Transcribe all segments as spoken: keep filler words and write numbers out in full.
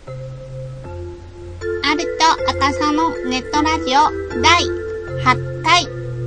アルト赤さのネットラジオだいはちかい。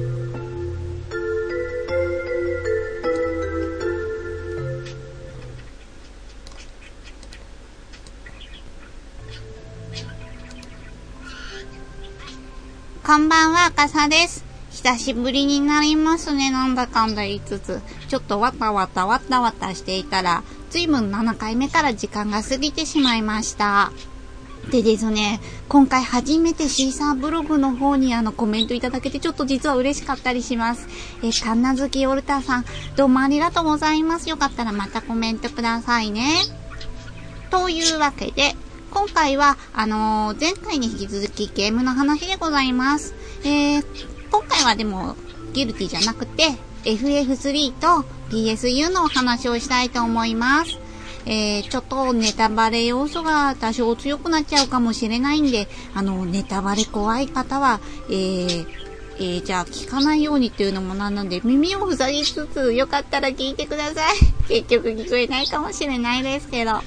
こんばんは、赤さです。久しぶりになりますね。なんだかんだ言いつつ、ちょっとわたわたわたわたしていたら、ずいぶんななかいめから時間が過ぎてしまいました。でですね、今回初めてシーサーブログの方にあのコメントいただけてちょっと実は嬉しかったりします。えー、カンナ好きオルタさん、どうもありがとうございます。よかったらまたコメントくださいね。というわけで、今回は、あのー、前回に引き続きゲームの話でございます。えー、今回はでも、ギルティじゃなくて、エフエフスリー と ピーエスユー のお話をしたいと思います。えー、ちょっとネタバレ要素が多少強くなっちゃうかもしれないんで、あの、ネタバレ怖い方は、えー、えー、じゃあ聞かないようにっていうのもなんなんで、耳を塞ぎつつ、よかったら聞いてください。結局聞こえないかもしれないですけど。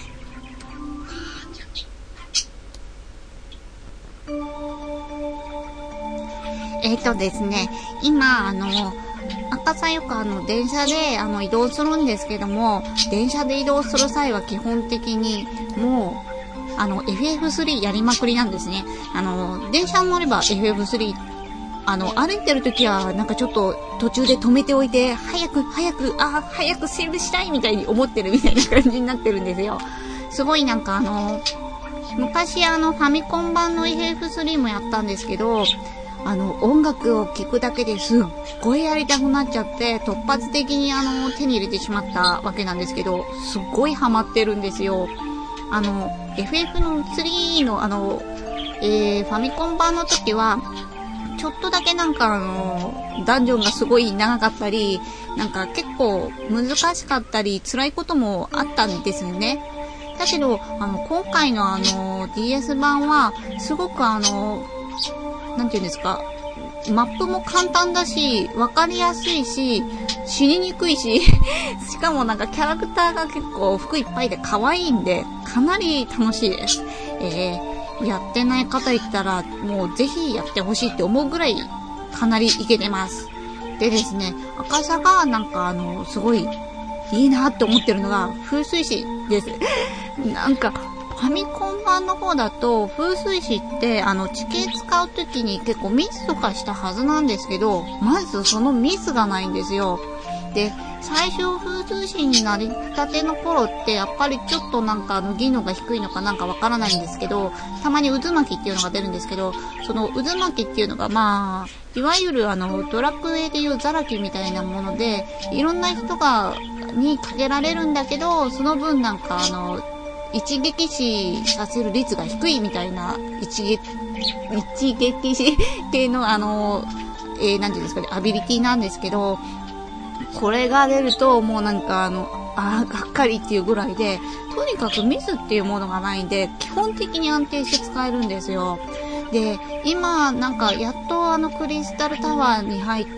えっとですね、今、あの、赤さよくあの、電車で、あの、移動するんですけども、電車で移動する際は基本的に、もう、あの、エフエフスリー やりまくりなんですね。あの、電車に乗れば エフエフスリー、あの、歩いてるときは、なんかちょっと途中で止めておいて、早く、早く、あ、早くセーブしたいみたいに思ってるみたいな感じになってるんですよ。すごいなんかあの、昔あの、ファミコン版の エフエフスリー もやったんですけど、あの、音楽を聴くだけですっごいやりたくなっちゃって、突発的にあの、手に入れてしまったわけなんですけど、すっごいハマってるんですよ。あの、エフエフ のスリーのあの、えー、ファミコン版の時は、ちょっとだけなんかあの、ダンジョンがすごい長かったり、なんか結構難しかったり、辛いこともあったんですよね。だけど、あの、今回のあの、ディーエス 版は、すごくあの、なんていうんですか、マップも簡単だし、わかりやすいし、死ににくいし、しかもなんかキャラクターが結構服いっぱいで可愛いんで、かなり楽しいです。えー、やってない方いたら、もうぜひやってほしいって思うぐらい、かなりイケてます。でですね、赤さがなんかあの、すごい、いいなって思ってるのが、風水師です。なんか、ファミコン版の方だと、風水師って、あの、地形使うときに結構ミスとかしたはずなんですけど、まずそのミスがないんですよ。で、最初風水師になりたての頃って、やっぱりちょっとなんかあの、技能が低いのかなんかわからないんですけど、たまに渦巻きっていうのが出るんですけど、その渦巻きっていうのがまあ、いわゆるあの、ドラクエでいうザラキみたいなもので、いろんな人が、にかけられるんだけど、その分なんかあの、一撃死させる率が低いみたいな、一撃、一撃死系のあの、えー、なんていうんですかね、アビリティなんですけど、これが出るともうなんかあの、あー、がっかりっていうぐらいで、とにかくミスっていうものがないんで、基本的に安定して使えるんですよ。で、今なんかやっとあのクリスタルタワーに入って、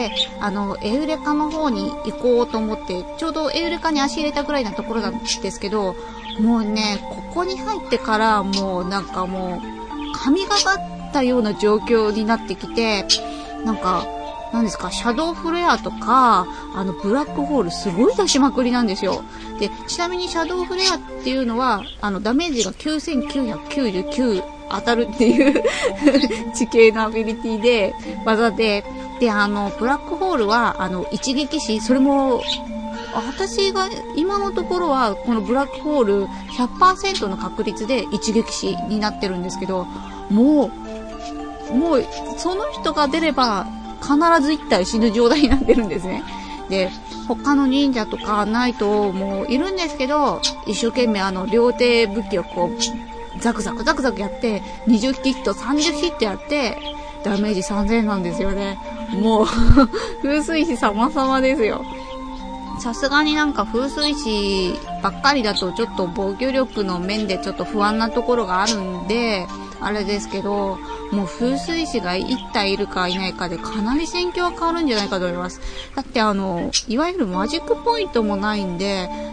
あの、エウレカの方に行こうと思って、ちょうどエウレカに足入れたぐらいなところなんですけど、もうね、ここに入ってからもうなんかもう神がかったような状況になってきて、なんか、なんですか、シャドウフレアとか、あの、ブラックホールすごい出しまくりなんですよ。で、ちなみにシャドウフレアっていうのは、あの、ダメージがきゅうせんきゅうひゃくきゅうじゅうきゅう当たるっていう地形のアビリティで、技で、で、あの、ブラックホールは、あの、一撃死、それも、私が今のところはこのブラックホール ひゃくパーセント の確率で一撃死になってるんですけど、もうもうその人が出れば必ず一体死ぬ状態になってるんですね。で、他の忍者とかナイトもいるんですけど、一生懸命あの両手武器をこうザクザクザクザクやってにじゅうヒットさんじゅうヒットやってダメージさんぜんなんですよね。もう風水師様々ですよ。さすがになんか風水師ばっかりだとちょっと防御力の面でちょっと不安なところがあるんで、あれですけど、もう風水師が一体いるかいないかでかなり戦況は変わるんじゃないかと思います。だってあの、いわゆるマジックポイントもないんで、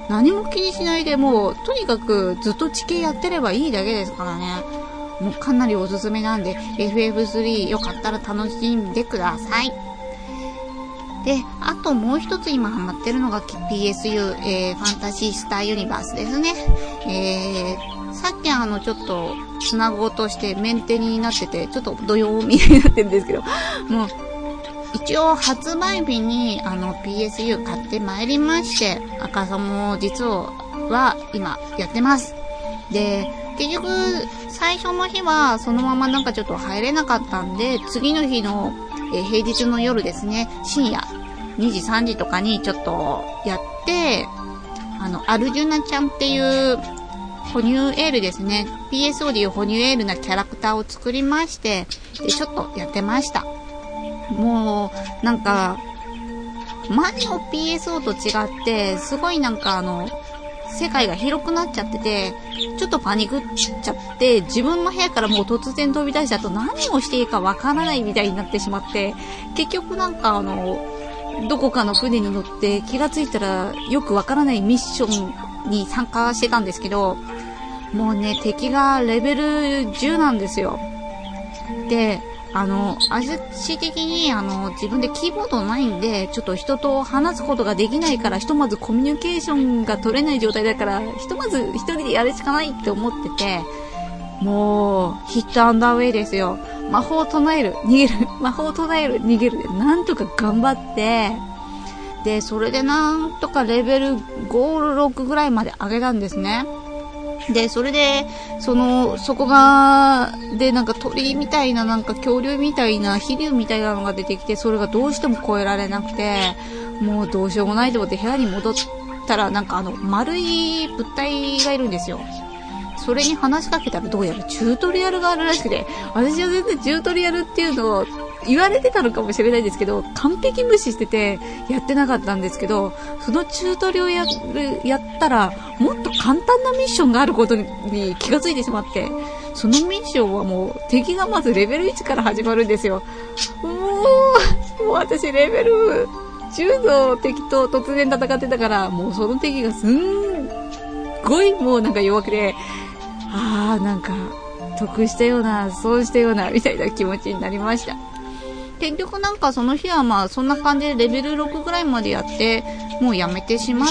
何も気にしないでもう、とにかくずっと地形やってればいいだけですからね。もうかなりおすすめなんで、エフエフスリー よかったら楽しんでください。で、あともう一つ今ハマってるのが ピーエスユー、えー、ファンタシースターユニバースですね。えー、さっきあのちょっと繋ごうとしてメンテになってて、ちょっとドヨーみたいになってるんですけど、もう、一応発売日にあの ピーエスユー 買ってまいりまして、赤さも実は今やってます。で、結局最初の日はそのままなんかちょっと入れなかったんで、次の日の、えー、平日の夜ですね、深夜にじさんじとかにちょっとやって、あのアルジュナちゃんっていう哺乳エールですね、 ピーエスオー でいう哺乳エールなキャラクターを作りまして、でちょっとやってました。もうなんか前の ピーエスオー と違ってすごいなんかあの世界が広くなっちゃってて、ちょっとパニクっちゃって、自分の部屋からもう突然飛び出したと何をしていいかわからないみたいになってしまって、結局なんかあのどこかの船に乗って気がついたらよくわからないミッションに参加してたんですけど、もうね敵がレベルじゅうなんですよ。で、あの私的にあの自分でキーボードないんで、ちょっと人と話すことができないから、ひとまずコミュニケーションが取れない状態だから、ひとまず一人でやるしかないって思ってて、もうヒットアンダーウェイですよ。魔法を唱える逃げる魔法を唱える逃げるでなんとか頑張って、でそれでなんとかレベルご、ろくぐらいまで上げたんですね。でそれでそのそこがでなんか鳥みたいな、なんか恐竜みたいな飛竜みたいなのが出てきて、それがどうしても越えられなくて、もうどうしようもないと思って部屋に戻ったら、なんかあの丸い物体がいるんですよ。それに話しかけたらどうやらチュートリアルがあるらしくて、私は全然チュートリアルっていうのを言われてたのかもしれないですけど、完璧無視しててやってなかったんですけど、そのチュートリアルをやるやったらもっと簡単なミッションがあることに気がついてしまって、そのミッションはもう敵がまずレベルいちから始まるんですよ。もうもう私レベルじゅうの敵と突然戦ってたから、もうその敵がすんごいもうなんか弱くて、あーなんか得したような損したようなみたいな気持ちになりました。結局なんかその日はまあそんな感じでレベルろくぐらいまでやってもうやめてしまって、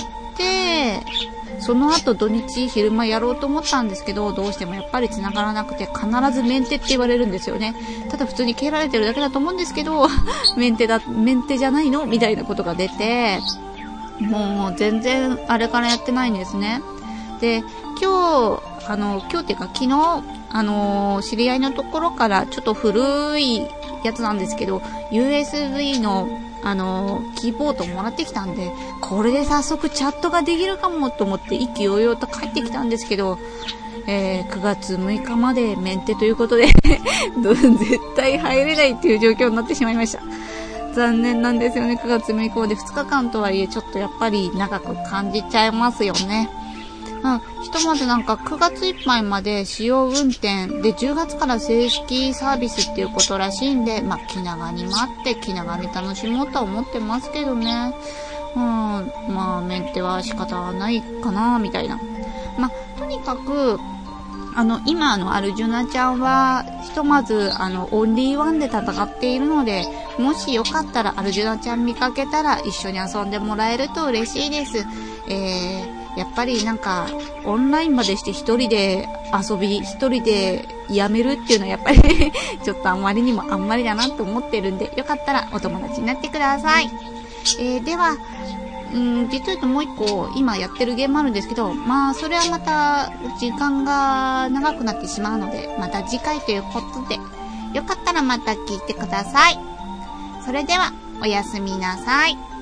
その後土日昼間やろうと思ったんですけど、どうしてもやっぱり繋がらなくて、必ずメンテって言われるんですよね。ただ普通に蹴られてるだけだと思うんですけどメンテだメンテじゃないのみたいなことが出て、もう全然あれからやってないんですね。で今日あの今日っていうか昨日あの知り合いのところからちょっと古いやつなんですけど ユーエスビー のあのキーボードをもらってきたんで、これで早速チャットができるかもと思って意気揚々と帰ってきたんですけど、えー、くがつむいかまでメンテということで絶対入れないっていう状況になってしまいました。残念なんですよね。くがつむいかまでふつかかんとはいえちょっとやっぱり長く感じちゃいますよね。うん、ひとまずなんかくがついっぱいまで使用運転で、じゅうがつから正式サービスっていうことらしいんで、まあ気長に待って気長に楽しもうとは思ってますけどね。うん、まあメンテは仕方ないかなみたいな。まあとにかくあの今のアルジュナちゃんはひとまずあのオンリーワンで戦っているので、もしよかったらアルジュナちゃん見かけたら一緒に遊んでもらえると嬉しいです。えーやっぱりなんかオンラインまでして一人で遊び一人でやめるっていうのはやっぱりちょっとあまりにもあんまりだなと思ってるんで、よかったらお友達になってください。えー、ではうん実は言うともう一個今やってるゲームあるんですけど、まあそれはまた時間が長くなってしまうので、また次回ということで、よかったらまた聞いてください。それではおやすみなさい。